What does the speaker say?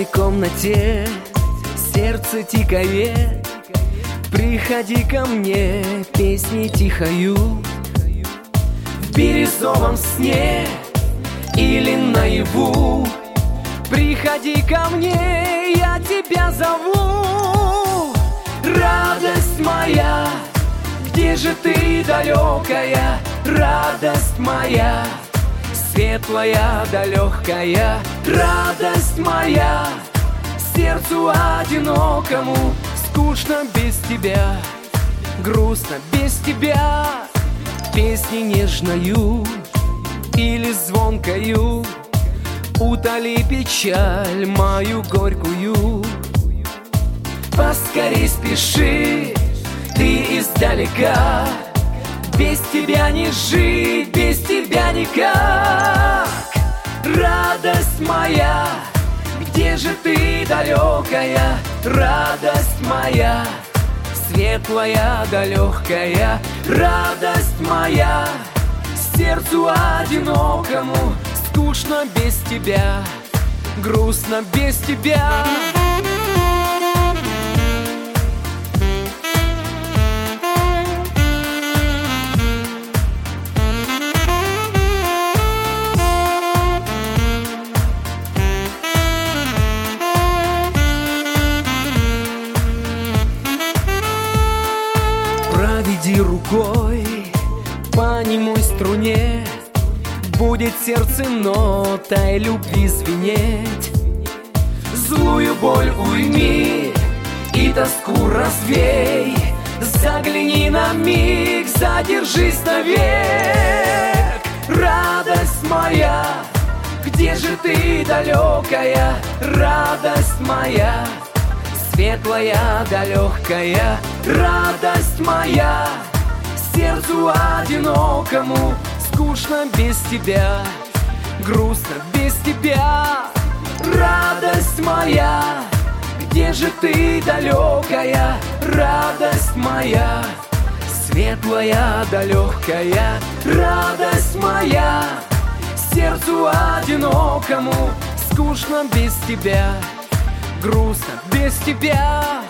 комнате сердце тикает. Приходи ко мне, песни тихою. В бирюзовом сне или наяву. Приходи ко мне, я тебя зову. Радость моя, где же ты, далекая? Радость моя, светлая да легкая. Радость моя, сердцу одинокому. Скучно без тебя, грустно без тебя. Песни нежною или звонкою утоли печаль мою горькую. Поскорей спеши, ты издалека. Без тебя не жить, без тебя никак. Радость моя, где же ты, далекая? Радость моя, светлая да легкая. Радость моя, сердцу одинокому. Скучно без тебя, грустно без тебя. Проведи рукой по немой струне. Будет сердце нотой любви звенеть. Злую боль уйми и тоску развей. Загляни на миг, задержись навек. Радость моя, где же ты, далекая? Радость моя, светлая да легкая. Радость моя, сердцу одинокому. Скучно без тебя, грустно без тебя. Радость моя, где же ты, далекая? Радость моя, светлая да легкая. Радость моя, сердцу одинокому. Скучно без тебя, грустно без тебя.